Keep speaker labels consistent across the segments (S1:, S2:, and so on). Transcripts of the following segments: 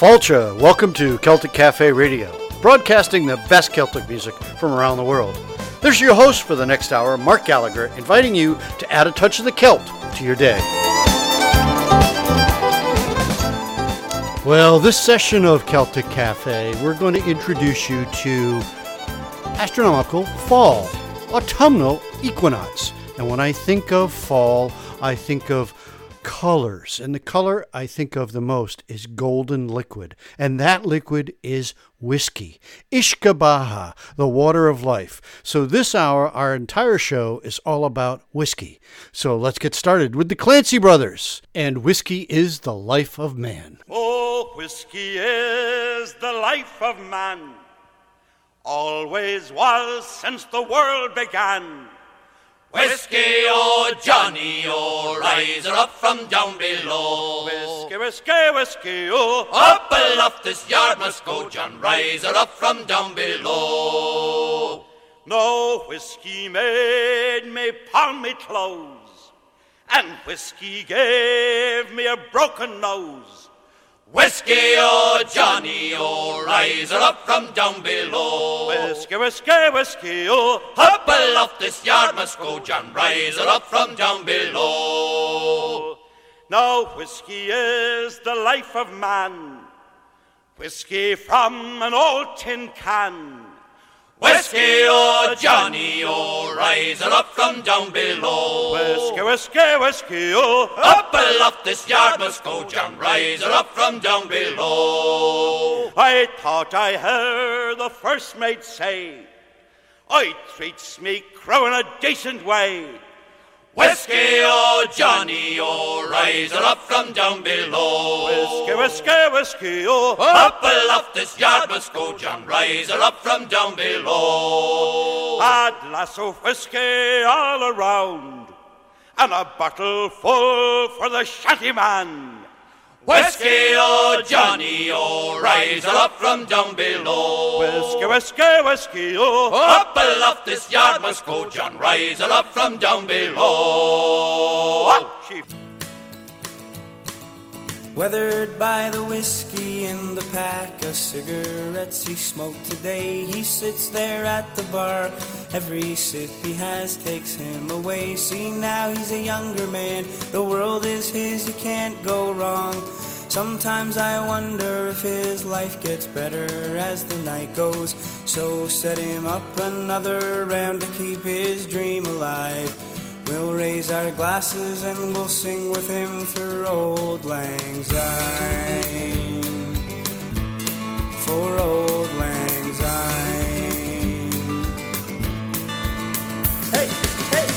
S1: Falcha, welcome to Celtic Cafe Radio, broadcasting the best Celtic music from around the world. This is your host for the next hour, Mark Gallagher, inviting you to add a touch of the Celt to your day. Well, this session of Celtic Cafe, we're going to introduce you to astronomical fall, autumnal equinox. And when I think of fall, I think of colors, and the color I think of the most is golden liquid, and that liquid is whiskey. Ishkabaha, the water of life. So this hour, our entire show is all about whiskey. So let's get started with the Clancy Brothers, and whiskey is the life of man.
S2: Oh, whiskey is the life of man, always was since the world began.
S3: Whiskey, oh Johnny, oh, rise her up from down below.
S2: Whiskey, whiskey, whiskey, oh,
S3: up aloft this yard must go, John, rise her up from down below.
S2: No whiskey made me pawn me clothes, and whiskey gave me a broken nose.
S3: Whiskey, oh Johnny, oh, rise her up from down below.
S2: Whiskey, whiskey, whiskey, oh,
S3: up aloft this yard must go, John, rise her up from down below.
S2: Now whiskey is the life of man, whiskey from an old tin can.
S3: Whiskey, oh Johnny, oh, rise her up from down below.
S2: Whiskey, whiskey, whiskey, oh,
S3: up aloft this yard must go, John, rise her up from down below.
S2: I thought I heard the first mate say, I treats me crew in a decent way.
S3: Whiskey, oh Johnny, oh, rise her up from down below.
S2: Whiskey, whiskey, whiskey, oh,
S3: up aloft this yard must go, John, rise her up from down below.
S2: A glass of whiskey all around, and a bottle full for the shanty man.
S3: Whiskey, oh Johnny, oh, rise her up from down below.
S2: Whiskey, whiskey, whiskey, oh,
S3: up aloft this yard must go, John, rise her up from down below.
S4: Weathered by the whiskey and the pack of cigarettes he smoked today, he sits there at the bar. Every sip he has takes him away. See, now he's a younger man, the world is his, he can't go wrong. Sometimes I wonder if his life gets better as the night goes. So set him up another round to keep his dream alive. We'll raise our glasses and we'll sing with him for Auld Lang Syne. For Auld Lang Syne. Hey, hey!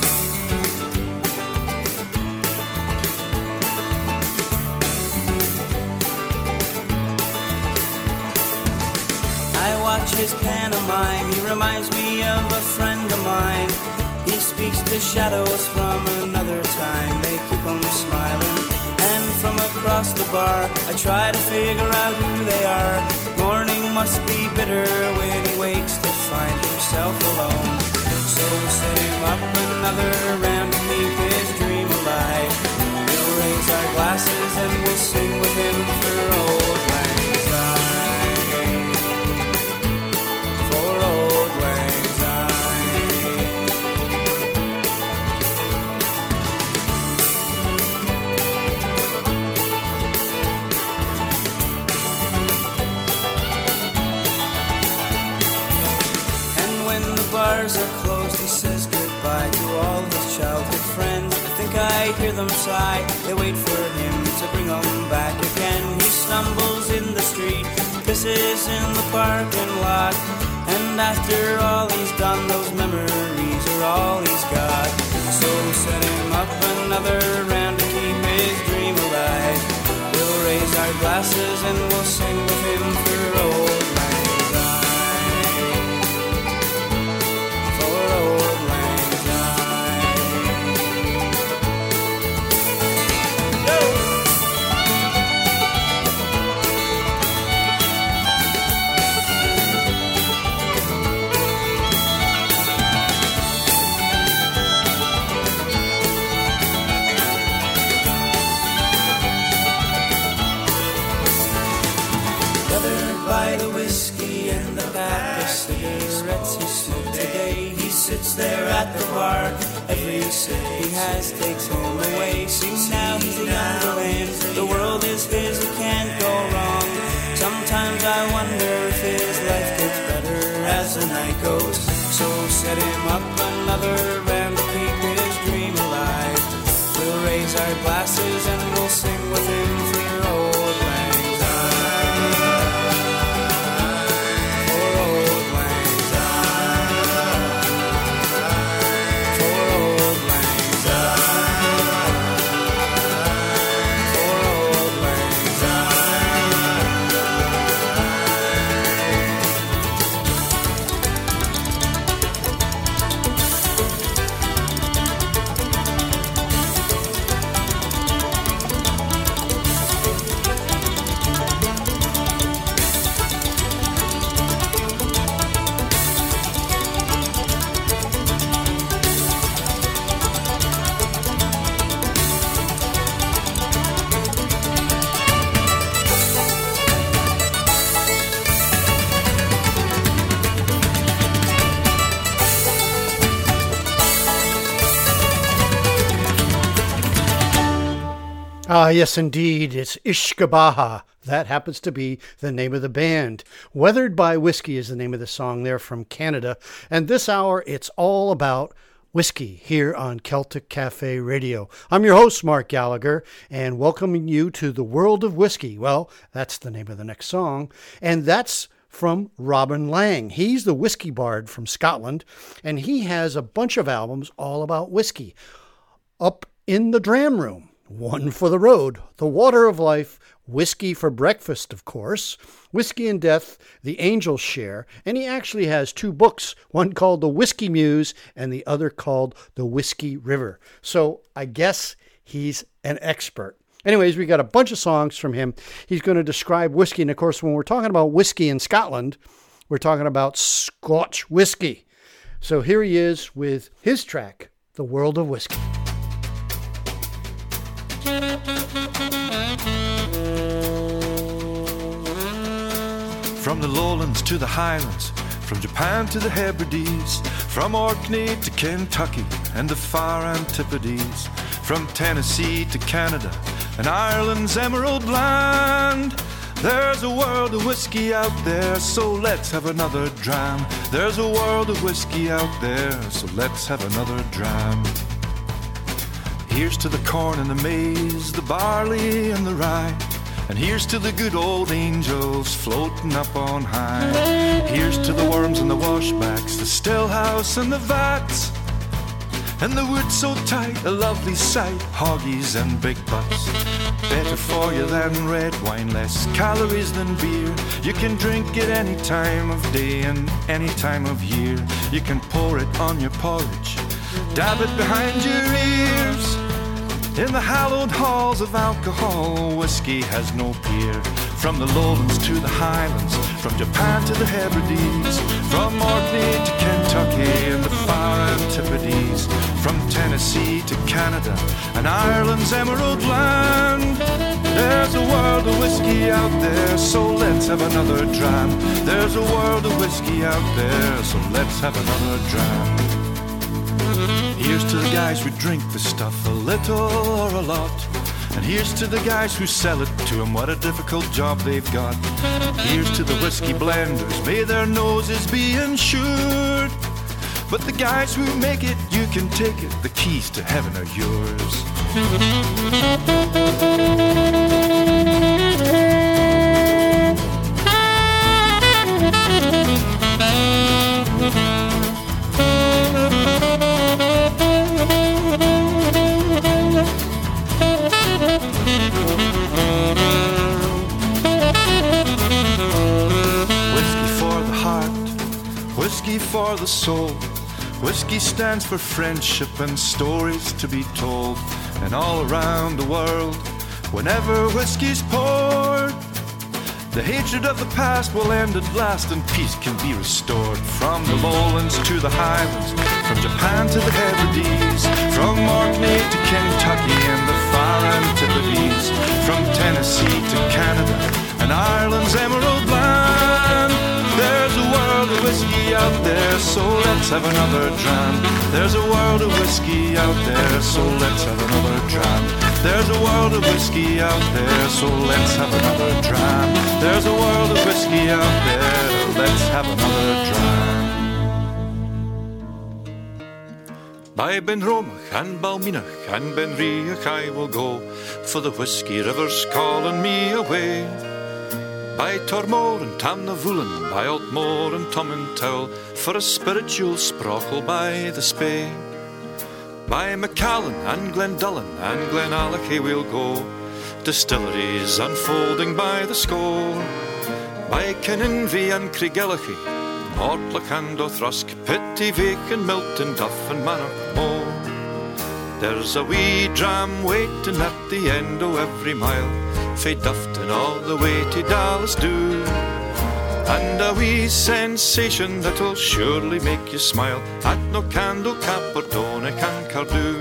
S4: I watch his pantomime, he reminds me of a friend of mine. He speaks to shadows from another time, they keep him smiling. And from across the bar, I try to figure out who they are. Morning must be bitter when he wakes to find himself alone. So set him up another round to keep his dream alive. We'll raise our glasses and we'll sing with him for Auld Lang Syne. For Auld Lang Syne. Bars are closed, he says goodbye to all his childhood friends. I think I hear them sigh, they wait for him to bring them back again. He stumbles in the street, pisses in the parking lot, and after all he's done, those memories are all he's got. So set him up another round to keep his dream alive. We'll raise our glasses and we'll sing with him for Auld Lang Syne. Auld Lang Syne. cigarettes he smoked today. He sits there at the bar. Every sip he has takes home away. See, now he's a younger man. The world is his, it can't go wrong. Sometimes I wonder if his life gets better as the night goes. So set him up another band to keep his dream alive. We'll raise our glasses and we'll sing with him for your old lang syne. For old lang syne. For old lang syne. For old lang syne.
S1: Ah, yes, indeed. It's Ishkabaha. That happens to be the name of the band. Weathered by Whiskey is the name of the song. They're from Canada. And this hour, it's all about whiskey here on Celtic Cafe Radio. I'm your host, Mark Gallagher, and welcoming you to the world of whiskey. Well, that's the name of the next song. And that's from Robin Lang. He's the whiskey bard from Scotland, and he has a bunch of albums all about whiskey. Up in the Dram Room. One for the Road, The Water of Life, Whiskey for Breakfast, of course, Whiskey and Death, The Angel's Share, and he actually has two books, one called The Whiskey Muse and the other called The Whiskey River. So I guess he's an expert. Anyways, we got a bunch of songs from him. He's going to describe whiskey, and of course, when we're talking about whiskey in Scotland, we're talking about Scotch whiskey. So here he is with his track, The World of Whiskey.
S5: From the lowlands to the highlands, from Japan to the Hebrides, from Orkney to Kentucky and the far Antipodes, from Tennessee to Canada and Ireland's emerald land. There's a world of whiskey out there, so let's have another dram. There's a world of whiskey out there, so let's have another dram. Here's to the corn and the maize, the barley and the rye, and here's to the good old angels floating up on high. Here's to the worms and the washbacks, the still house and the vats, and the wood so tight, a lovely sight, hoggies and big butts. Better for you than red wine, less calories than beer. You can drink it any time of day and any time of year. You can pour it on your porridge, dab it behind your ears. In the hallowed halls of alcohol, whiskey has no peer. From the lowlands to the highlands, from Japan to the Hebrides, from Orkney to Kentucky and the far Antipodes, from Tennessee to Canada and Ireland's emerald land. There's a world of whiskey out there, so let's have another dram. There's a world of whiskey out there, so let's have another dram. Here's to the guys who drink the stuff, a little or a lot. And here's to the guys who sell it to them, what a difficult job they've got. Here's to the whiskey blenders, may their noses be insured. But the guys who make it, you can take it, the keys to heaven are yours. Whiskey for the soul. Whiskey stands for friendship and stories to be told. And all around the world, whenever whiskey's poured, the hatred of the past will end at last and peace can be restored. From the lowlands to the highlands, from Japan to the Hebrides, from Orkney to Kentucky and the far Antipodes, from Tennessee to Canada and Ireland's emerald land. There's a world of whiskey out there, so let's have another dram. There's a world of whiskey out there, so let's have another dram. There's a world of whiskey out there, so let's have another dram. There's a world of whiskey out there, let's have another dram. By Ben Romach and Balminach and Ben Riach I will go, for the whiskey river's calling me away. By Tormore and Tamnavoolen, by Altmore and Tomintoul, for a spiritual sprockle by the Spey. By Macallan and Glendullan and Glenallachie we'll go, distilleries unfolding by the score. By Keninvie and Craigellachie, Mortlach and O'Thrusk, Pittyvake and Milton, Duff and Mannochmore. There's a wee dram waiting at the end of every mile, fae Dufton all the way to Dallasdoo. And a wee sensation that'll surely make you smile at no Candle Cap or Doneck and Cardew.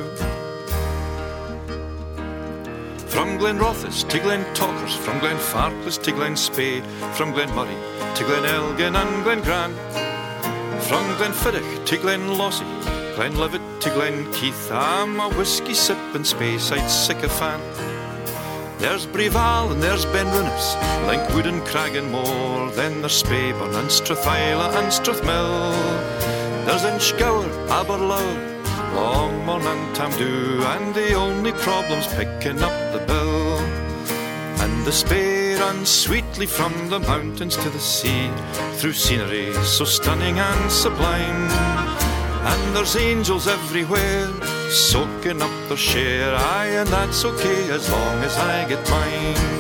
S5: From Glenrothes to Glentochers, from Glenfarclas to Glenspey, from Glenmurray to Glenelgin and Glengrant, from Glenfiddich to Glenlossie, Glenlivet to Glenkeith, I'm a whiskey sippin' Speyside sycophant. There's Breval and there's Benrunas, Linkwood and Cragganmore, then there's Speyburn and Strathyla and Strathmill. There's Inchgower, Aberlour, Longmorn and Tamdhu, and the only problem's picking up the bill. And the Spey runs sweetly from the mountains to the sea, through scenery so stunning and sublime. And there's angels everywhere, soaking up their share, aye, and that's okay as long as I get mine.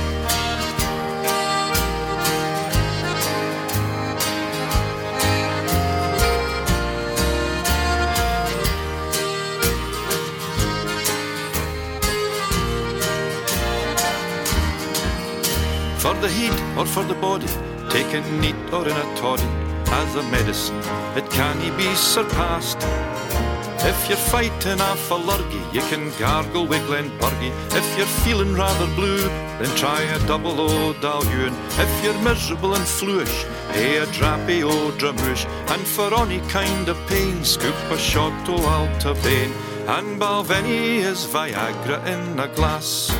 S5: For the heat or for the body, taken neat or in a toddy, as a medicine, it can't be surpassed. If you're fighting off a lurgy, you can gargle with Glenburgie. If you're feeling rather blue, then try a double O Dalhuin. If you're miserable and fluish, hey, a drappy O Dramouche. And for any kind of pain, scoop a shot o' Altabane. And Balvenie is Viagra in a glass.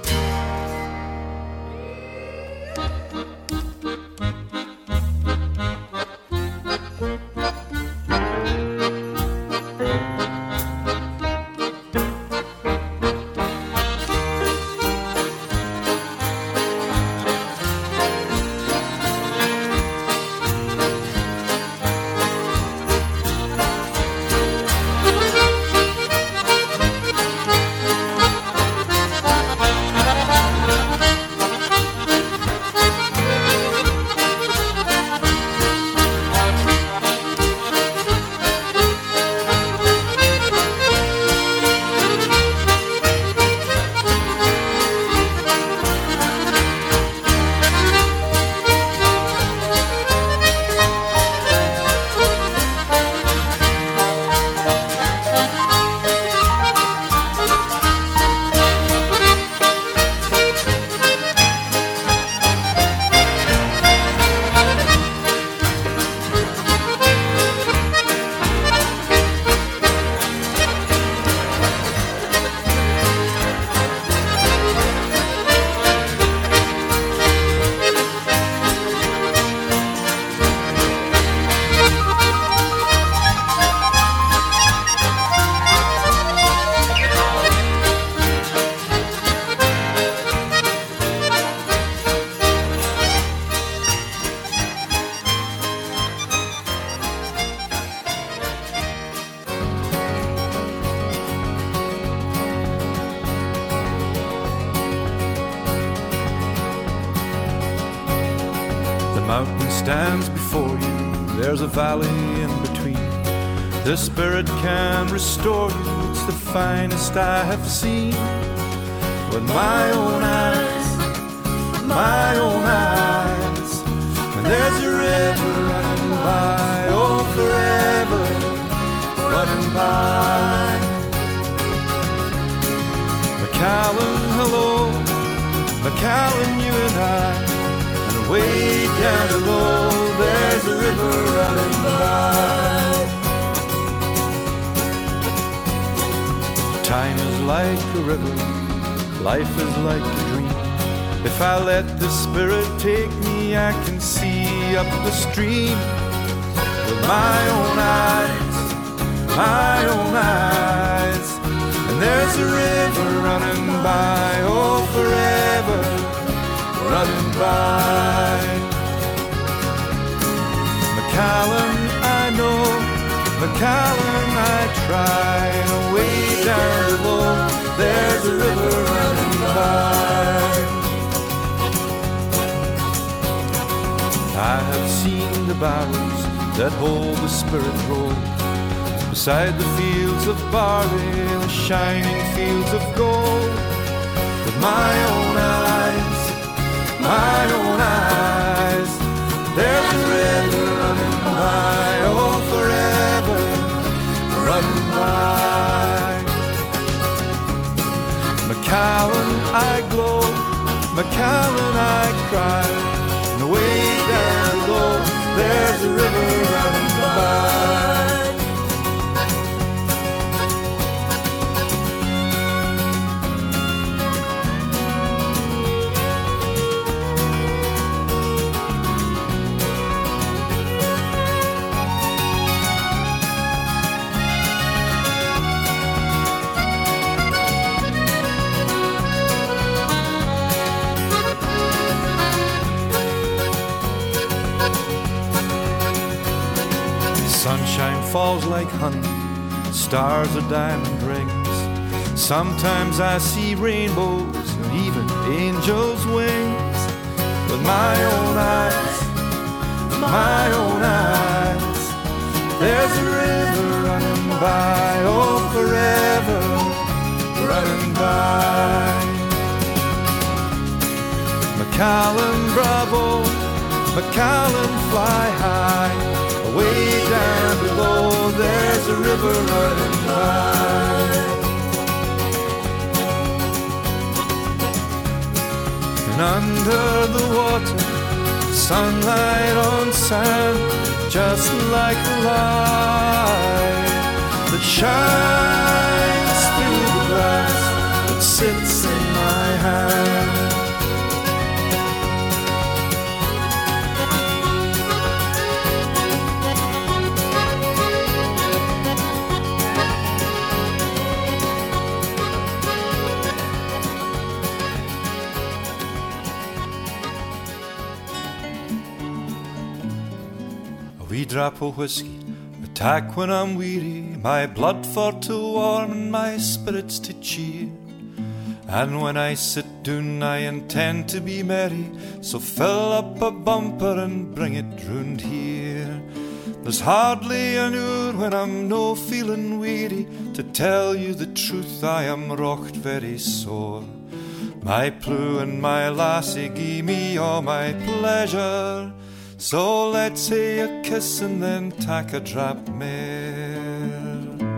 S5: mountain stands before you, there's a valley in between. The spirit can restore you, it's the finest I have seen. With my own eyes, and there's a river running by, oh forever running by. Macallan, hello, Macallan, you and I, and way down below there's there's a river running by. Time is like a river, life is like a dream. If I let the Spirit take me, I can see up the stream with my own eyes, my own eyes. And there's a river running by, oh forever running by. Macallan I know, Macallan I try, and way down below there's a river running by. I have seen the barrels that hold the Spirit roll beside the fields of barley, the shining fields of gold. With my own eyes, my own eyes, there's a river running by, oh forever running by. Macallan I glow, Macallan I cry, and way down below there's a river running by. Sunshine falls like honey, stars are diamond rings. Sometimes I see rainbows and even angels' wings. With my own eyes, my own eyes, there's a river running by, oh forever running by. Macallan bravo, Macallan fly high, way down below there's a river running by. And under the water, sunlight on sand, just like a light that shines through the glass that sits in my hand. A wee drop of whiskey, a tack when I'm weary, my blood for to warm and my spirits to cheer. And when I sit down I intend to be merry, so fill up a bumper and bring it round here. There's hardly an hour when I'm no feeling weary, to tell you the truth I am rocked very sore. My ploo and my lassie gie me all my pleasure, so let's hae a kiss and then tak a drap mair.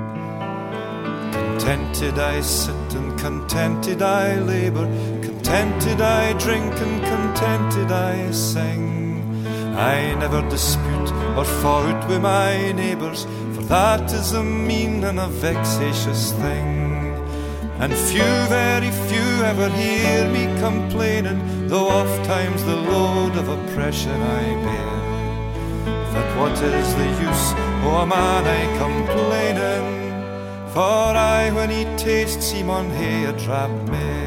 S5: Contented I sit and contented I labour, contented I drink and contented I sing. I never dispute or fight with my neighbours, for that is a mean and a vexatious thing. And few, very few ever hear me complaining, though oft times the load of oppression I bear. But what is the use o' a man I complaining, for I when he tastes he maun hae a drap mair.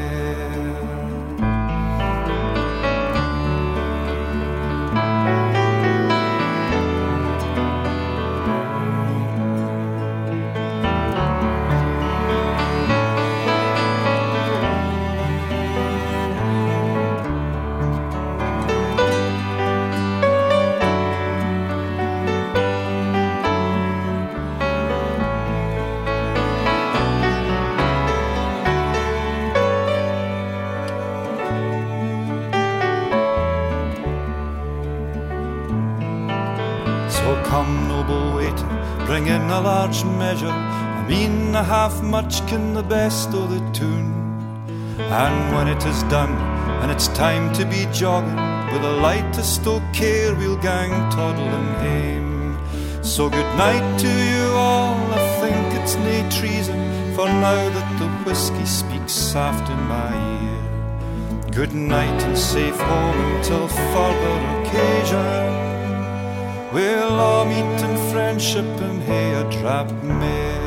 S5: Come, noble waiter, bring in a large measure, a mean a half muchkin, the best o' the tune. And when it is done, and it's time to be jogging, with a lightest o' care we'll gang toddling hame. So good night to you all, I think it's nae treason, for now that the whiskey speaks soft in my ear. Good night and safe home until further occasion. We'll all meet in friendship and hae a drap mair.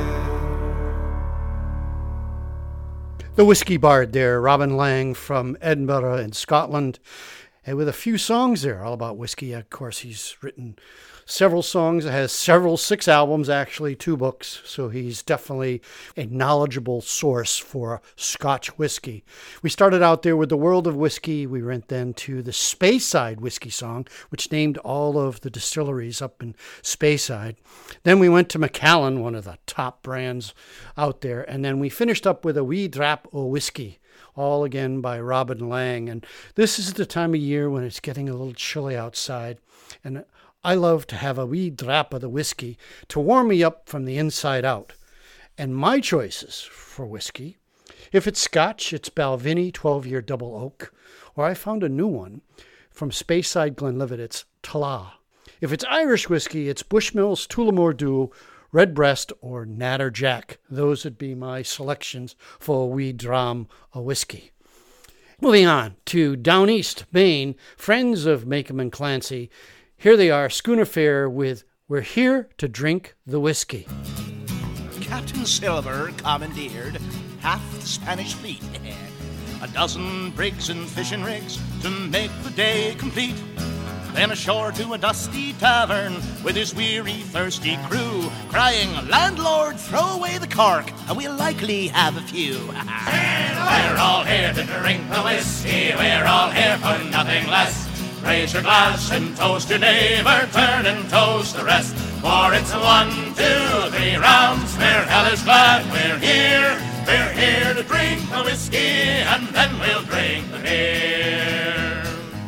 S1: The Whiskey Bard there, Robin Lang from Edinburgh in Scotland, and with a few songs there all about whiskey. Of course, he's written several songs, has 6 albums, actually 2 books, so he's definitely a knowledgeable source for Scotch whiskey. We started out there with the World of Whiskey. We went then to the Speyside Whiskey Song, which named all of the distilleries up in Speyside. Then we went to Macallan, one of the top brands out there, and then we finished up with a Wee Drap o' Whiskey, all again by Robin Lang. And this is the time of year when it's getting a little chilly outside, and I love to have a wee drap of the whiskey to warm me up from the inside out. And my choices for whiskey, if it's Scotch, it's Balvenie 12-year double oak, or I found a new one from Speyside Glenlivet, it's Tala. If it's Irish whiskey, it's Bushmills, Tullamore Dew, Redbreast, or Natterjack. Those would be my selections for a wee dram of whiskey. Moving on to down east, Maine, friends of Makem and Clancy. Here they are, Schooner Fare with We're Here to Drink the Whiskey.
S6: Captain Silver commandeered half the Spanish fleet, a dozen brigs and fishing rigs to make the day complete. Then ashore to a dusty tavern with his weary, thirsty crew, crying, "Landlord, throw away the cork, and we'll likely have a few."
S3: We're all here to drink the whiskey, we're all here for nothing less. Raise your glass and toast your neighbor, turn and toast the rest. For it's 1, 2, 3 rounds, we're hellish glad we're here. We're here to drink the whiskey, and then we'll drink the beer.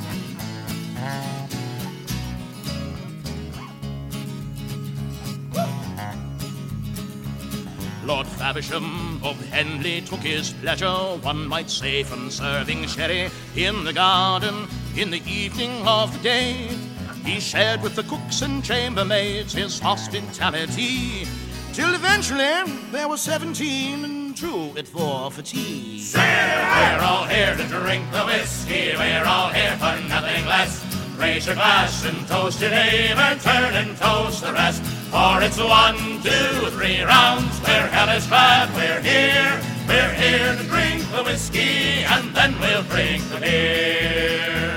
S6: Lord Faversham of Henley took his pleasure, one might say, from serving sherry in the garden in the evening of the day. He shared with the cooks and chambermaids his hospitality, till eventually there were 17 and 2 at 4 for tea.
S3: We're all here to drink the whiskey, we're all here for nothing less. Raise your glass and toast your neighbor, turn and toast the rest. For it's 1, 2, 3 rounds, we're hellish glad we're here. We're here to drink the whiskey, and then we'll drink the beer.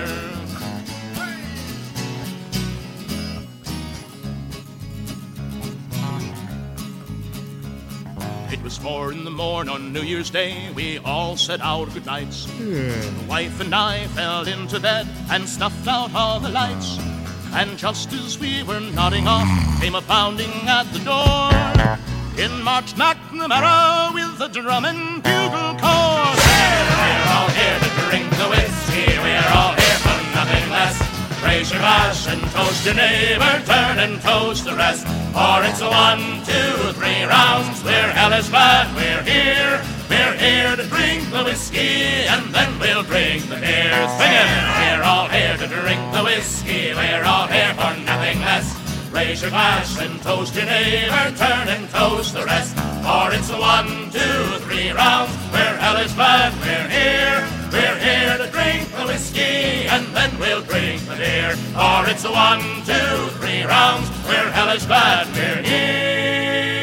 S6: It was 4 in the morn on New Year's Day, we all said our good nights. The wife and I fell into bed and snuffed out all the lights. And just as we were nodding off, came a pounding at the door. In marched McNamara with the drum and bugle corps.
S3: We're all here to drink the whiskey, we're all here for nothing less. Raise your glass and toast your neighbor, turn and toast the rest. For it's 1, 2, 3 rounds, we're hellish glad we're here. We're here to drink the whiskey, and then we'll drink the beer. Singing, we're all here to drink the whiskey, we're all here for nothing less. Raise your glass and toast your neighbor, turn and toast the rest. For it's 1, 2, 3 rounds, we're hellish glad we're here. We're here to drink the whiskey, and then we'll drink the beer. For it's 1, 2, 3 rounds, we're hellish glad we're here.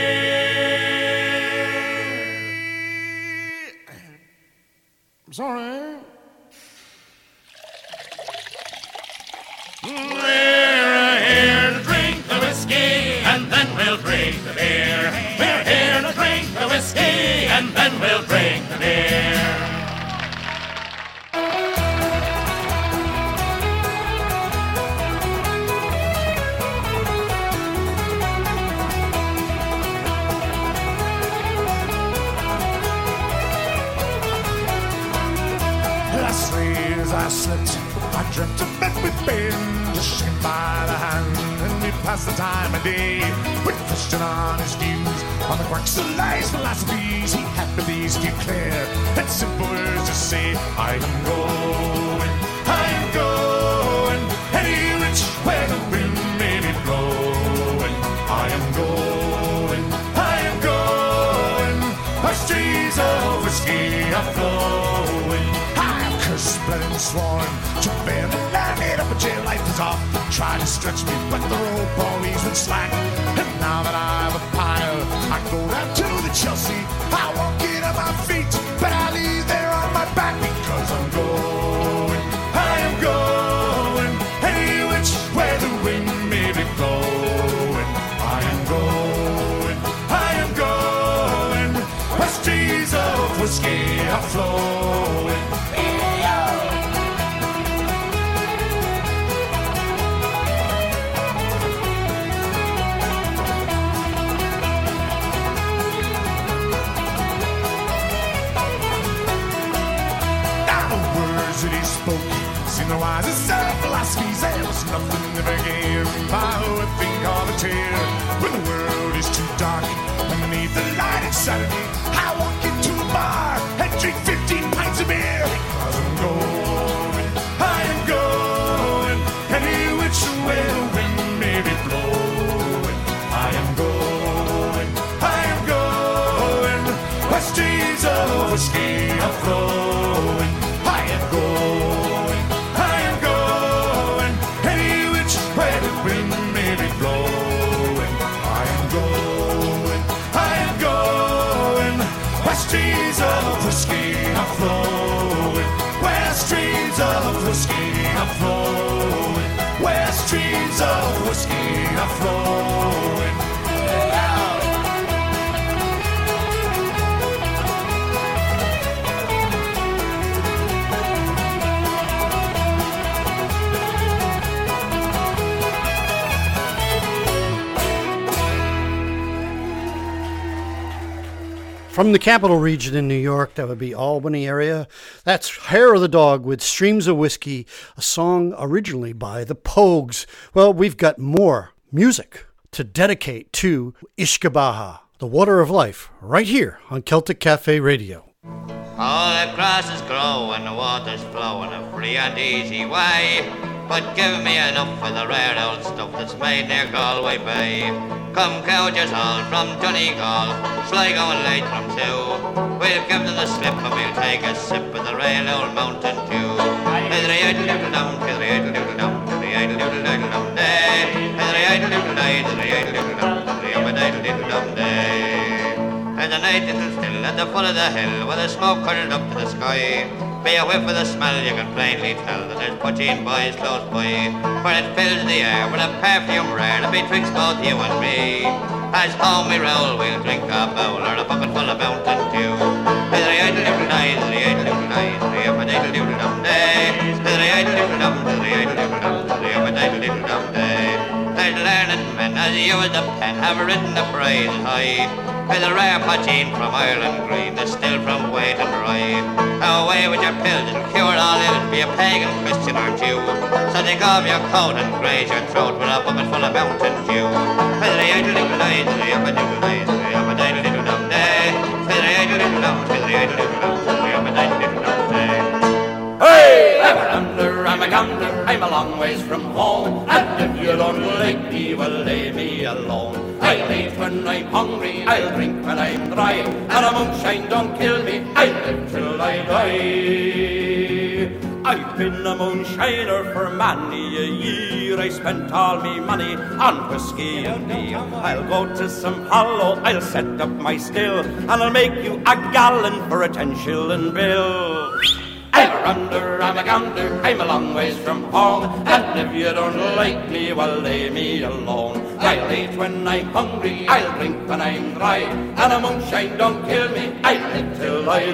S6: Sorry.
S3: We're here to drink the whiskey, and then we'll drink the beer. We're here to drink the whiskey, and then we'll drink the beer.
S7: Last night as I slept, I dreamt of met with Ben, just shaking by the hand, and we passed the time of day with a question on his views on the quirks of life's philosophies. He had the these declare, and simple words to say, I'm going, I'm going. streams of whiskey are flowing. I've cursed, bled, and sworn to bear the land. Made up a jail life is often tried to stretch me, but the rope always been slack. And now that I've a pile, I go down to the Chelsea. I won't get on my feet, but I leave there on my back because I'm going. I am going any which way the wind may be blowing. I am going. I am going where streams of whiskey are flowing. That he spoke seemed the wisest of philosophies. There was nothing ever gave my whipping call a tear. When the world is too dark and beneath the light inside of me, I walk into a bar and drink 15 pints of beer. Because I'm going, I am going any which way the wind may be blowing. I am going, I am going where streams of whiskey are flowing. I am going, any which way the wind may be blowing. I am going, where streams of whiskey are flowing. Where streams of whiskey are flowing. Where streams of whiskey are flowing.
S1: From the Capital Region in New York, that would be Albany area, that's Hair of the Dog with Streams of Whiskey, a song originally by the Pogues. Well, we've got more music to dedicate to Ishkabaha, the water of life, right here on Celtic Cafe Radio.
S8: All the grasses grow and the waters flow in a free and easy way. But give me enough of the rare old stuff that's made near Galway Bay. Come cowgers all from Donegal, Sligo and Leitrim too. We'll give them the slip and we'll take a sip of the real old Mountain Dew. Hiddery-idle-doodle-dum, hiddery-idle-doodle-dum, hiddery-idle-doodle-dum day. Hiddery-idle-doodle-day, hiddery-idle-doodle-dum, hiddery-idle-doodle-dum day. And the night is still at the foot of the hill, with the smoke curled up to the sky. Be a whiff of the smell, you can plainly tell that there's poteen boys close by. For it fills the air with a perfume rare that betwixt both you and me. As home we roll, we'll drink a bowl or a bucket full of Mountain Dew. Hiddery-idle-doodle-day, hiddery-idle-doodle-day, hiddery-idle-doodle-dum day. Hiddery-idle-doodle-dum, hiddery-idle-doodle-dum, hiddery-idle-doodle-dum day. There's learned men as you as the pen have written the praise high. With a rare poteen from Ireland green, the still from Wait and Rye. Away with your pills and cure all ills, be a pagan, Christian or Jew. So take off your coat and graze your throat with a bucket full of Mountain Dew. Hiddery-idle-doodle-day, hiddery-idle-doodle-day, hiddery-idle-doodle-dum day. Hiddery-idle-doodle-dum, hiddery-idle-doodle-dum, hiddery-idle-doodle-dum day.
S3: Hey! Ever under, I'm a gambler, I'm a long ways from home. And if you don't like me, well, leave me alone. I'll eat when I'm hungry, I'll drink when I'm dry, and a moonshine don't kill me, I'll live till I die. I've been a moonshiner for many a year, I spent all me money on whiskey and beer. I'll go to some hollow, I'll set up my still, and I'll make you a gallon for a 10-shilling bill. I'm a rounder, I'm a gambler, I'm a long ways from home, and if you don't like me, well, leave me alone. I'll eat when I'm hungry, I'll drink when I'm dry, and a moonshine don't kill me, I'll live till I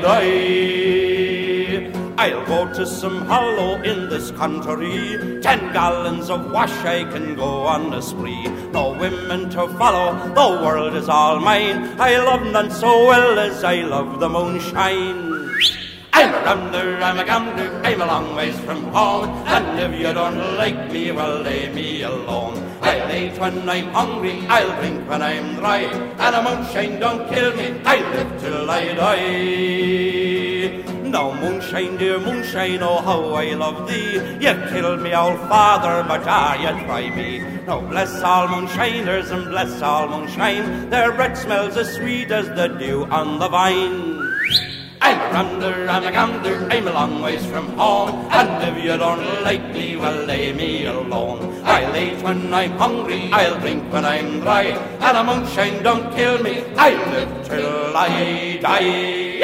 S3: die. I'll go to some hollow in this country, 10 gallons of wash I can go on a spree. No women to follow, the world is all mine, I love none so well as I love the moonshine. I'm a rounder, I'm a gambler, I'm a long ways from home, and if you don't like me, well, leave me alone. I'll eat when I'm hungry, I'll drink when I'm dry, and a moonshine don't kill me, I'll live till I die.
S2: Now moonshine, dear moonshine, oh how I love thee. You killed me old father, but you try me. Now bless all moonshiners and bless all moonshine. Their breath smells as sweet as the dew on the vine. I'm a rambler, I'm a gambler, I'm a long ways from home. And if you don't like me, well, lay me alone. I'll eat when I'm hungry, I'll drink when I'm dry. And a moonshine don't kill me, I'll live till I die.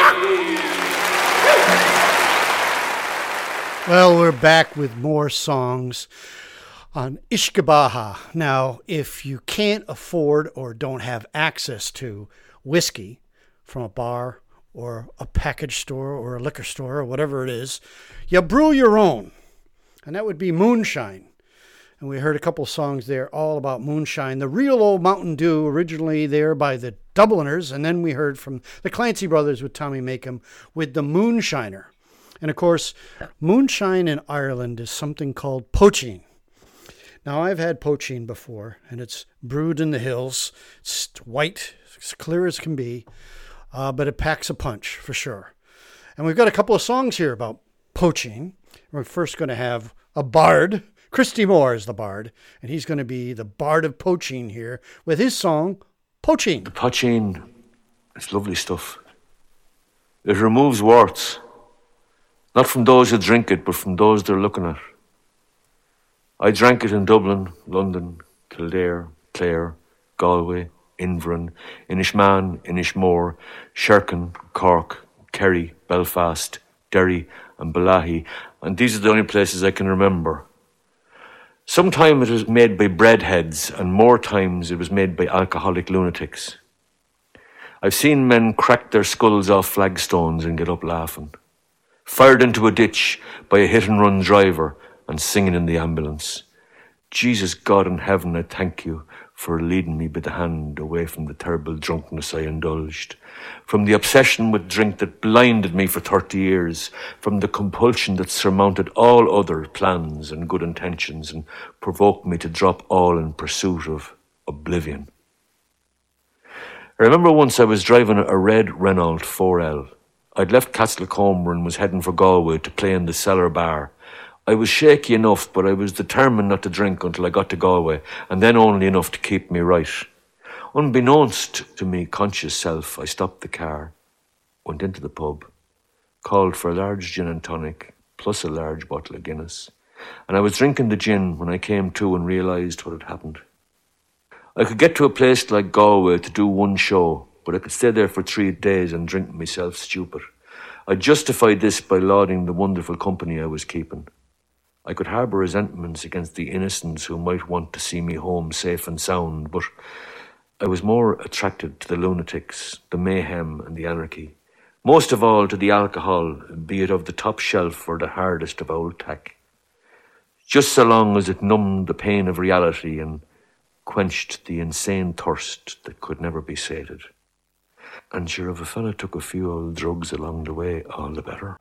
S1: Well, we're back with more songs on Ishkabaha. Now, if you can't afford or don't have access to whiskey from a bar or a package store or a liquor store or whatever it is, you brew your own, and that would be moonshine. And we heard a couple songs there all about moonshine. The real old Mountain Dew, originally there by the Dubliners, and then we heard from the Clancy Brothers with Tommy Makem with the Moonshiner. And of course, moonshine in Ireland is something called poaching. Now, I've had poaching before, and it's brewed in the hills. It's white, as clear as can be. But it packs a punch, for sure. And we've got a couple of songs here about poaching. We're first going to have a bard. Christy Moore is the bard, and he's going to be the bard of poaching here with his song, Poaching.
S9: Poaching, it's lovely stuff. It removes warts, not from those who drink it, but from those they're looking at. I drank it in Dublin, London, Kildare, Clare, Galway, Inverin, Inishmaan, Inishmore, Sherkin, Cork, Kerry, Belfast, Derry and Balahi, and these are the only places I can remember. Sometimes it was made by breadheads, and more times it was made by alcoholic lunatics. I've seen men crack their skulls off flagstones and get up laughing, fired into a ditch by a hit-and-run driver and singing in the ambulance. Jesus God in heaven, I thank you for leading me by the hand away from the terrible drunkenness I indulged, from the obsession with drink that blinded me for 30 years, from the compulsion that surmounted all other plans and good intentions and provoked me to drop all in pursuit of oblivion. I remember once I was driving a red Renault 4L. I'd left Castlecomer and was heading for Galway to play in the Cellar Bar. I was shaky enough, but I was determined not to drink until I got to Galway, and then only enough to keep me right. Unbeknownst to me conscious self, I stopped the car, went into the pub, called for a large gin and tonic, plus a large bottle of Guinness, and I was drinking the gin when I came to and realised what had happened. I could get to a place like Galway to do one show, but I could stay there for 3 days and drink myself stupid. I justified this by lauding the wonderful company I was keeping. I could harbour resentments against the innocents who might want to see me home safe and sound, but I was more attracted to the lunatics, the mayhem and the anarchy. Most of all to the alcohol, be it of the top shelf or the hardest of old tack. Just so long as it numbed the pain of reality and quenched the insane thirst that could never be sated. And sure, if a fella took a few old drugs along the way, all the better.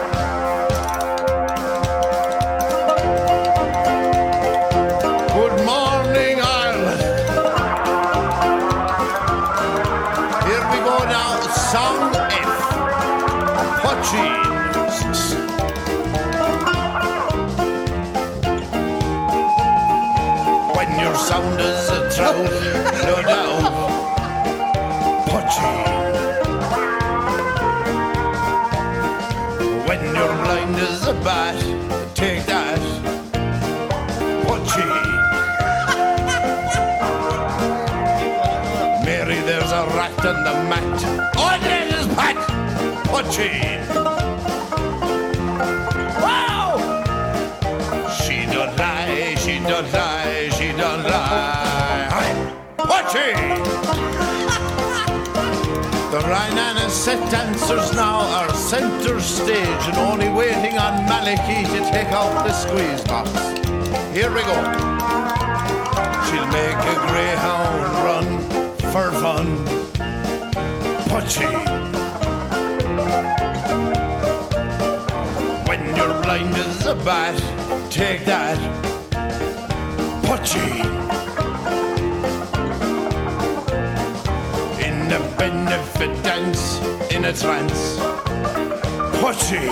S7: Good morning, Ireland. Here we go now, song F. Poaching. When your sound is a trout, no doubt. Poaching. When you're blind as a bat, take that. Poaching. Mary, there's a rat on the mat. Oh, there's his pat. Poaching. Wow! She don't lie, she don't lie, she don't lie. Poaching. The Rhiannon set dancers now are centre stage and only waiting on Malachy to take out the squeeze box. Here we go. She'll make a greyhound run for fun. Poaching. When you're blind as a bat, take that. Poaching. In a benefit dance, in a trance.
S6: Putty.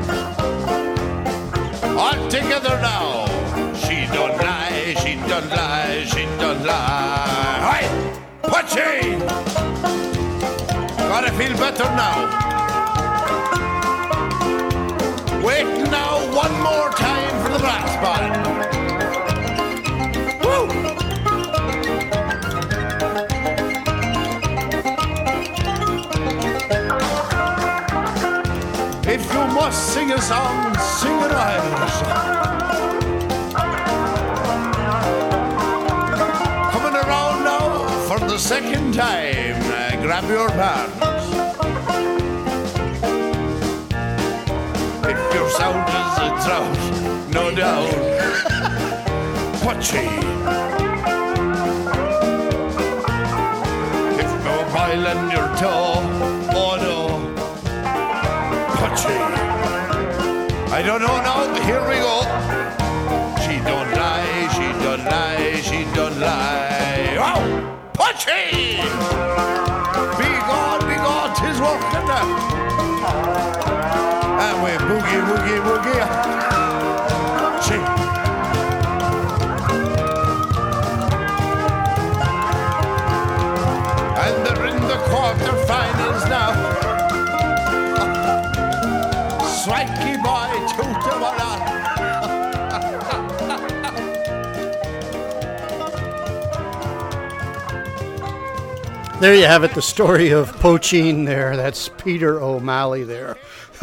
S6: All together now. She don't lie, she don't lie, she don't lie. Hi, Putty. Gotta feel better now. Wait now one more time for the brass band. Woo! If you must sing a song, sing an Irish song. Coming around now for the second time, grab your bands. If your sound is a drought, no doubt. Putty. If no boil in your toe, oh no. Putty. I don't know now, here we go. She don't lie, she don't lie, she don't lie. Oh, Putty! Be gone, 'tis working now. And we boogie, boogie, boogie. Ching. And they're in the quarterfinals now. Swanky boy, toot
S1: There you have it, the story of Poacheen there. That's Peter O'Malley there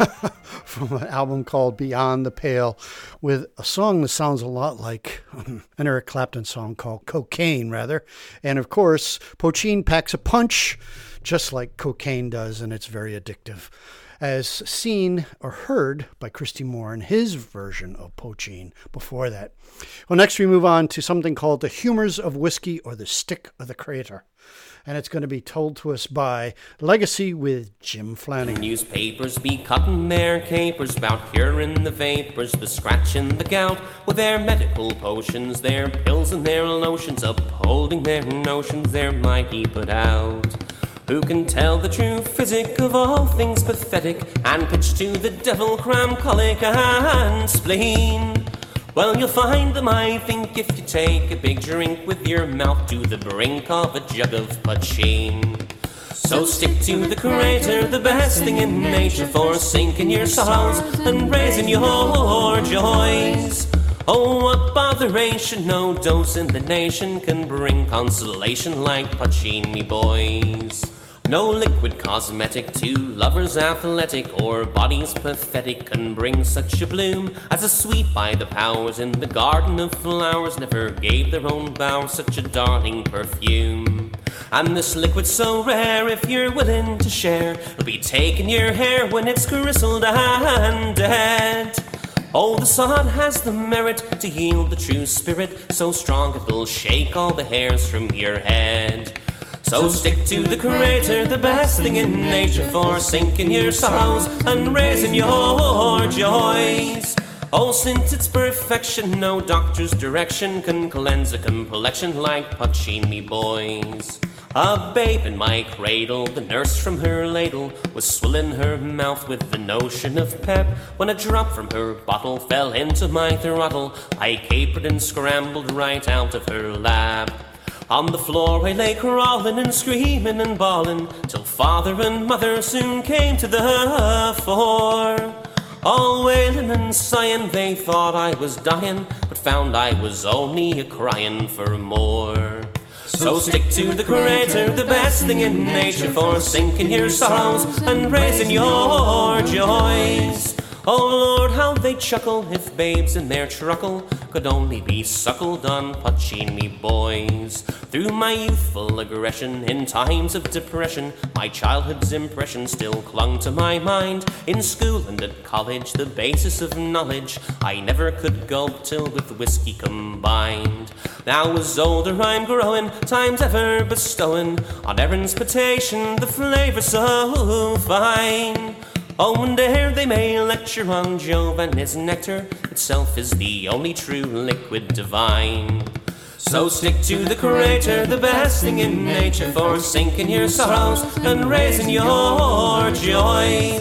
S1: from an album called Beyond the Pale, with a song that sounds a lot like an Eric Clapton song called Cocaine, rather. And of course, Poacheen packs a punch just like cocaine does, and it's very addictive, as seen or heard by Christy Moore in his version of Poacheen before that. Well, next we move on to something called The Humours of Whiskey, or The Stick of the Crater. And it's going to be told to us by Legacy with Jim Flanagan.
S10: Newspapers be cutting their capers about curing the vapors, the scratch and the gout, with their medical potions, their pills and their lotions, upholding their notions, they're mighty put out. Who can tell the true physic of all things pathetic, and pitch to the devil cram, colic and spleen? Well, you'll find them, I think, if you take a big drink with your mouth to the brink of a jug of Poacheen. So stick to the crater, the best thing in nature, for sinking your sorrows and raising your joys. Oh, what botheration, no dose in the nation can bring consolation like Poacheen, me boys. No liquid cosmetic to lovers athletic or bodies pathetic can bring such a bloom as a sweet by the powers in the garden of flowers never gave their own bowers such a darling perfume. And this liquid so rare, if you're willing to share, it'll be taking your hair when it's grizzled and dead. Oh, the sod has the merit to yield the true spirit, so strong it'll shake all the hairs from your head. So stick to the crater, the best thing in nature, for sinking your sorrows and raising your joys. Oh, since its perfection, no doctor's direction can cleanse a complexion like Poacheen, me boys. A babe in my cradle, the nurse from her ladle was swilling her mouth with the notion of pep, when a drop from her bottle fell into my throttle. I capered and scrambled right out of her lap. On the floor I lay crawling and screaming and bawling, till father and mother soon came to the fore. All wailing and sighing, they thought I was dying, but found I was only a-crying for more. So stick to the crater, the best thing in nature, for sinking your sorrows and raising your joys. Oh Lord, how they chuckle if babes in their truckle could only be suckled on Poacheen, me boys. Through my youthful aggression in times of depression, my childhood's impression still clung to my mind. In school and at college, the basis of knowledge I never could gulp till with whiskey combined. Now as older I'm growing, time's ever bestowing on Erin's potation the flavour so fine. Oh, and ere they may lecture on Jove and his nectar, itself is the only true liquid divine. So stick to the crater, the best thing in nature, for sinking your sorrows and raising your joys.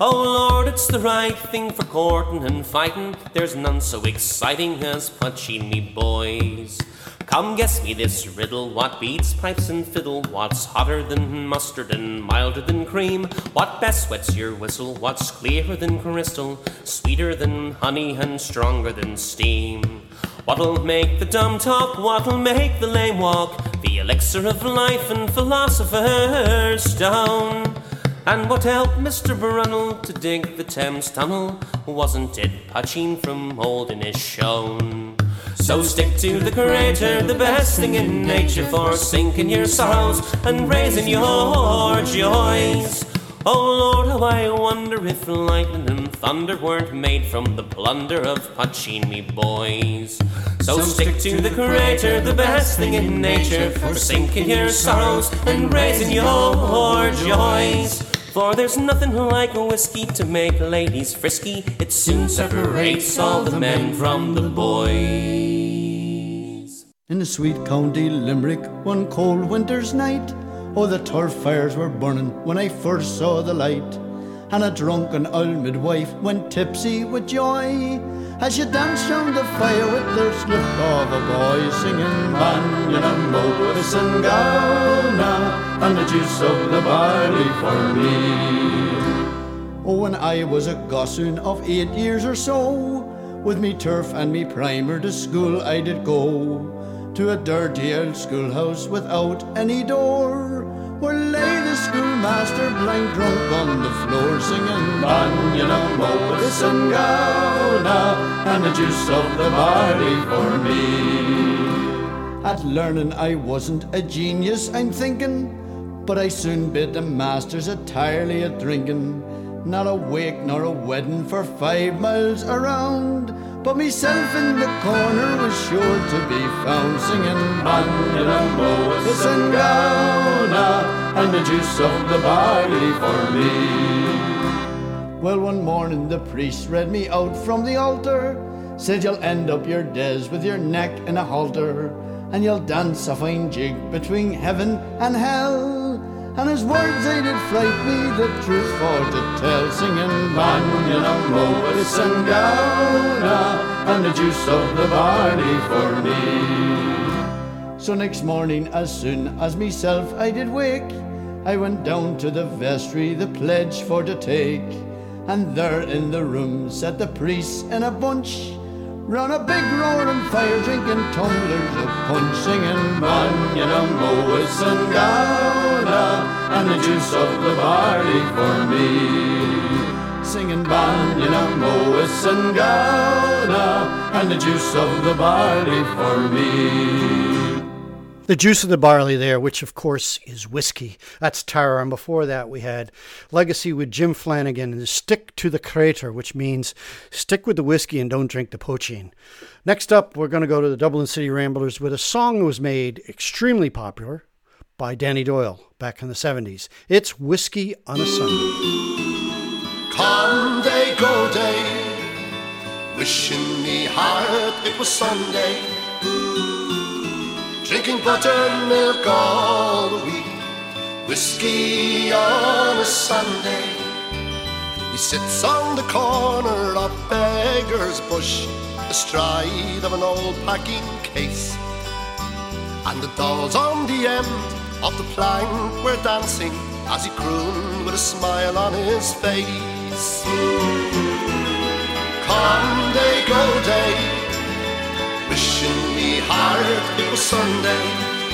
S10: Oh Lord, it's the right thing for courting and fighting. There's none so exciting as punching me boys. Come guess me this riddle, what beats pipes and fiddle? What's hotter than mustard and milder than cream? What best wets your whistle? What's clearer than crystal? Sweeter than honey and stronger than steam? What'll make the dumb talk? What'll make the lame walk? The elixir of life and philosopher's stone. And what helped Mr. Brunel to dig the Thames Tunnel? Wasn't it punching from old Inishowen? So stick to the Creator, the best thing in nature, for sinking your sorrows and raising your joys. Oh Lord, how I wonder if lightning and thunder weren't made from the plunder of punching me boys. So stick to the Creator, the best thing in nature, for sinking your sorrows and raising your joys. For there's nothing like a whiskey to make ladies frisky. It soon separates all the men from the boys.
S11: In the sweet county Limerick, one cold winter's night, oh, the turf fires were burning when I first saw the light. And a drunken old midwife went tipsy with joy as she danced round the fire with the slip of a boy, singing Banyan Mois and Gowna and the juice of the barley for me. Oh, when I was a gossoon of 8 years or so, with me turf and me primer to school I did go, to a dirty old schoolhouse without any door, where lay the schoolmaster blind drunk on the floor, singing Banyan Mois and Gowna and the juice of the barley for me. At learning I wasn't a genius, I'm thinking, but I soon bid the masters entirely at drinking. Not a wake nor a wedding for 5 miles around, but myself in the corner was sure to be found, singing Banyan Mois and Gowna and the juice of the barley for me. Well, one morning the priest read me out from the altar, said you'll end up your days with your neck in a halter, and you'll dance a fine jig between heaven and hell. And his words they did fright me, the truth for to tell, singing Banyan Mois and Gowna and the juice of the barley for me. So next morning, as soon as myself I did wake, I went down to the vestry, the pledge for to take, and there in the room sat the priests in a bunch, round a big roaring fire, drinking tumblers of punch, singing Banyan Mois and Gowna and the juice of the barley for me. Singing Banyan Mois and Gowna and the juice of the barley for me.
S1: The juice of the barley there, which of course is whiskey. That's Tara. And before that we had Legacy with Jim Flanagan and Stick to the Creator, which means stick with the whiskey and don't drink the poaching. Next up, we're going to go to the Dublin City Ramblers with a song that was made extremely popular by Danny Doyle back in the 70s. It's Whiskey on a Sunday.
S12: Come day, go day, wishing me heart it was Sunday. Drinking buttermilk all the week, whiskey on a Sunday. He sits on the corner of Beggar's Bush, astride of an old packing case, and the dolls on the end of the plank were dancing as he crooned with a smile on his face. Come day, go day, wishing me heart it was Sunday.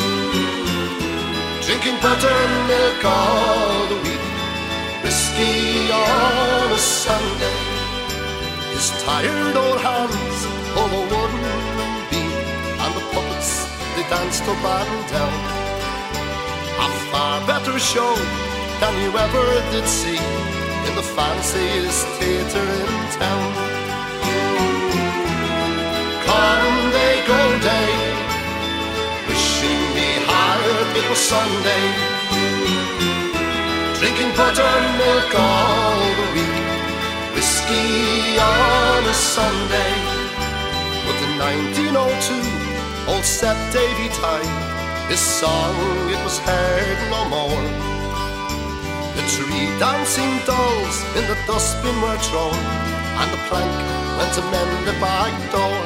S12: Drinking buttermilk all the week, whiskey on a Sunday. His tired old hands hold a wooden beam, and the puppets they danced up and down. A far better show than you ever did see in the fanciest theatre in town. Come day, go day, wishing me heart it was Sunday. Drinking buttermilk all the week, whiskey on a Sunday. But in 1902, old Seth Davy tied his song, it was heard no more. The 3 dancing dolls in the dustbin were thrown, and the plank went to mend the back door.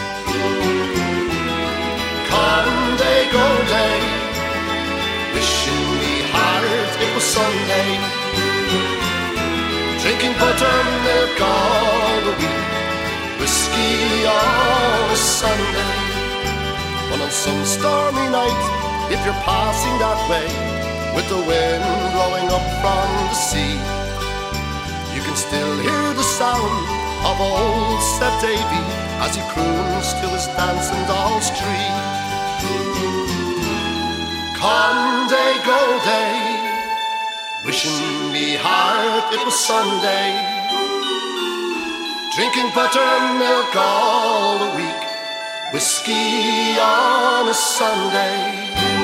S12: Come day, go day, wishing me hard it was Sunday, drinking buttermilk all the week, whiskey on a Sunday. But on some stormy night, if you're passing that way, with the wind blowing up from the sea, you can still hear the sound of old Seth Davy as he croons to his dancing doll's tree. Come day, go day, wishing me hard it was Sunday, drinking buttermilk all the week, whiskey on a Sunday.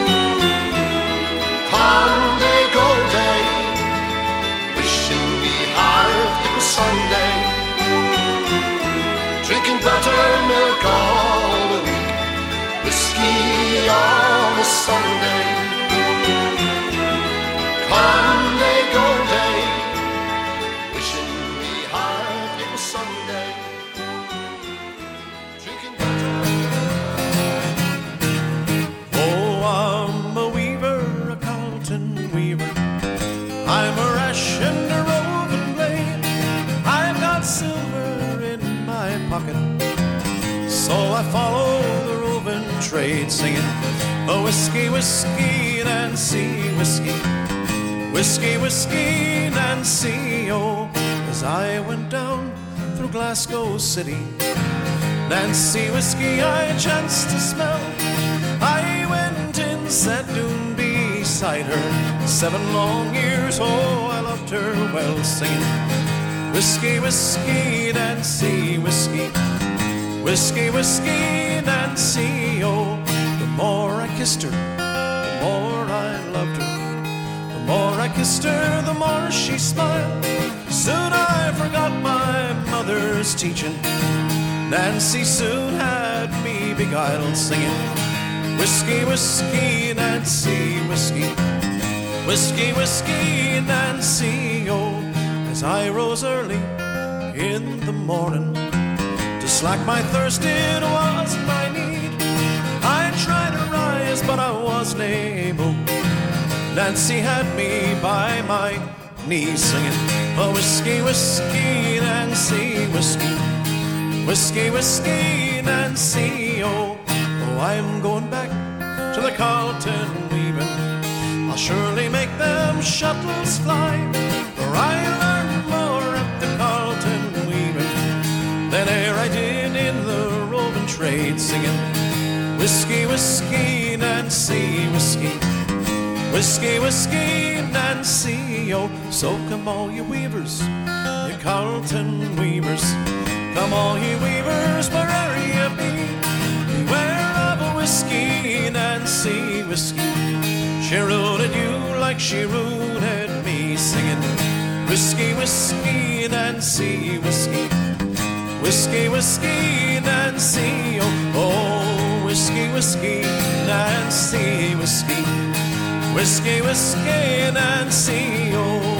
S12: Come day, go day, wishing me hard it was Sunday, drinking buttermilk all the week, whiskey on a Sunday. Come day, go day, wishing me hard it was Sunday, drinking
S13: Oh, I'm a weaver, a Carlton weaver. I'm a rash and a roving blade. I've got silver in my pocket, so I follow the roving trade, singing, oh, whiskey, whiskey, Nancy, whiskey, whiskey, whiskey, Nancy, oh. As I went down through Glasgow City, Nancy whiskey I chanced to smell. I went in, sat down beside her 7 long years, oh, I loved her well, singing, whiskey, whiskey, Nancy, whiskey, whiskey, whiskey, Nancy, oh. The more I kissed her, the more I loved her. The more I kissed her, the more she smiled. Soon I forgot my mother's teaching. Nancy soon had me beguiled, singing, whiskey, whiskey, Nancy, whiskey, whiskey, whiskey, Nancy, oh. As I rose early in the morning to slack my thirst, it was my need. I tried to rise, but I wasn't able. Nancy had me by my knees, singing, oh, whiskey, whiskey, Nancy, whiskey, whiskey, whiskey, Nancy, oh. Oh, I'm going back to the Carlton weaving. I'll surely make them shuttles fly, for I learned more at the Carlton weaving than e'er I did in the roving trade, singing, whiskey, whiskey, Nancy, whiskey, whiskey, whiskey, Nancy, oh. So come all you weavers, you Carlton weavers, come all you weavers, wherever you be, beware of a whiskey, Nancy, whiskey. She rooted you like she rooted me, singing, whiskey, whiskey, Nancy, whiskey, whiskey, whiskey, Nancy, oh. Oh, whiskey, whiskey, Nancy, whiskey, whiskey, whiskey, Nancy, oh.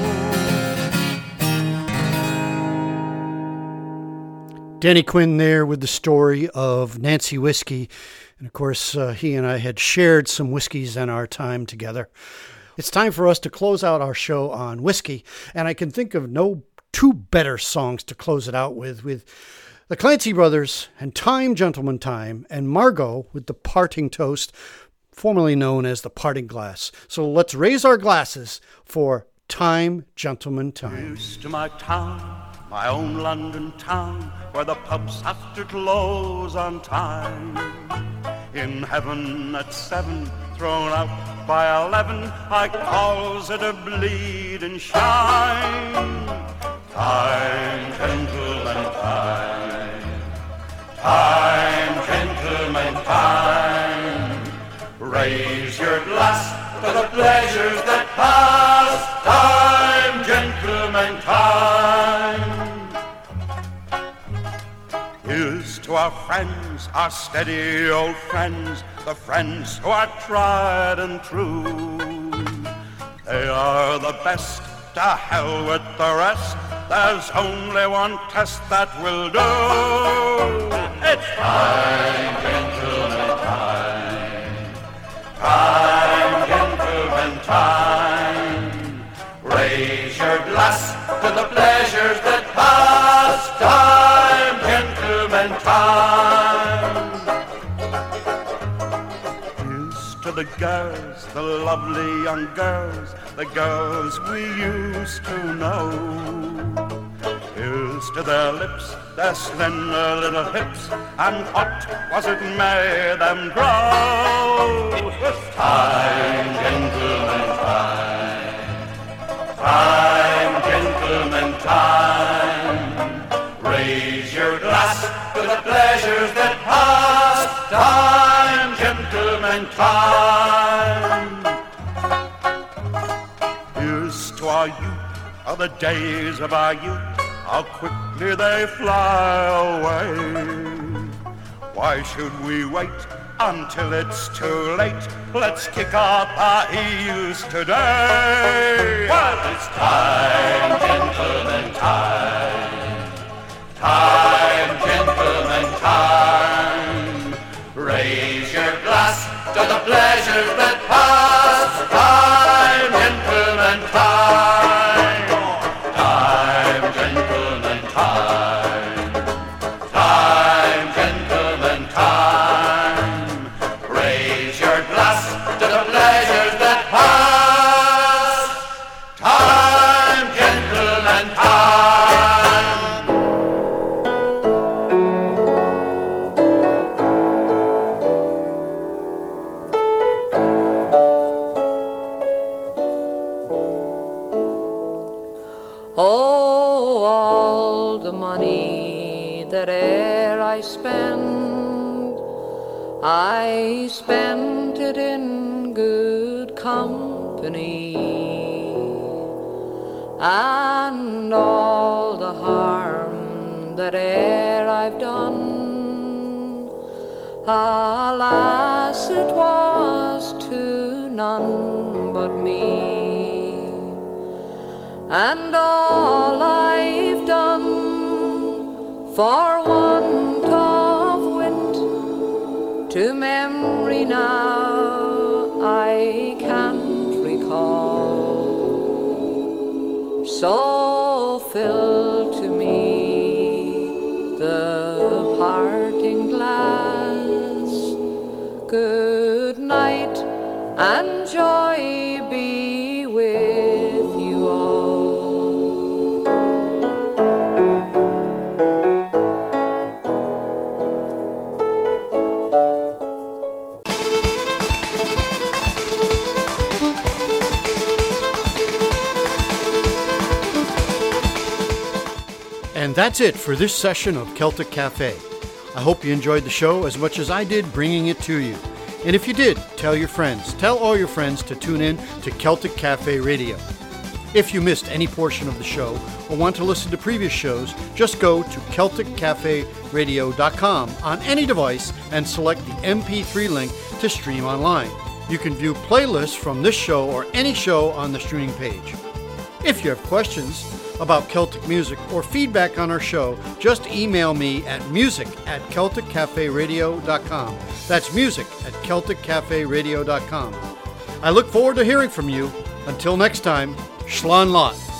S1: Danny Quinn there with the story of Nancy Whiskey. And of course, he and I had shared some whiskeys in our time together. It's time for us to close out our show on whiskey. And I can think of no 2 better songs to close it out with the Clancy Brothers and Time, Gentleman, Time, and Margot with the Parting Toast, formerly known as the Parting Glass. So let's raise our glasses for Time, Gentleman, Time.
S2: Here's to my town, my own London town, where the pubs have to close on time. In heaven at 7, thrown out by 11, I calls it a bleeding shine. Time, gentlemen, time. Time, gentlemen, time. Raise your glass to the pleasures that pass. Time, gentlemen, time. Here's to our friends, our steady old friends, the friends who are tried and true. They are the best, to hell with the rest. There's only one test that will do. It's time, gentlemen, time. Time, gentlemen, time. Raise your glass to the pleasures that pass. Time, gentlemen, time. Here's to the girls, the lovely young girls, the girls we used to know. Here's to their lips, their slender little hips, and what was it made them grow? It's time, gentlemen, time. Time, gentlemen, time. Raise your glass to the pleasures that pass. Time, gentlemen, time. Here's to our youth, of the days of our youth, how quickly they fly away. Why should we wait until it's too late? Let's kick up our heels today. Well, it's time, gentlemen, time. Time, gentlemen, time. Raise your glass to the pleasures that pass. Time, gentlemen, time. Time, gentlemen, time. Time, gentlemen, time. Raise your glass to the pleasures that pass. Time, gentlemen, time.
S14: Oh, all the money that e'er I spent it in good company, and all the harm that e'er I've done, alas, it was to none but me. And all I've done for want of wit, to memory now I can't recall. So fill to me the parting glass. Good night and joy be with you all.
S1: And that's it for this session of Celtic Cafe. I hope you enjoyed the show as much as I did bringing it to you. And if you did, tell your friends. Tell all your friends to tune in to Celtic Cafe Radio. If you missed any portion of the show or want to listen to previous shows, just go to CelticCafeRadio.com on any device and select the MP3 link to stream online. You can view playlists from this show or any show on the streaming page. If you have questions about Celtic music or feedback on our show, just email me at music@CelticCafeRadio.com. That's music@CelticCafeRadio.com. I look forward to hearing from you. Until next time, Slán Lot.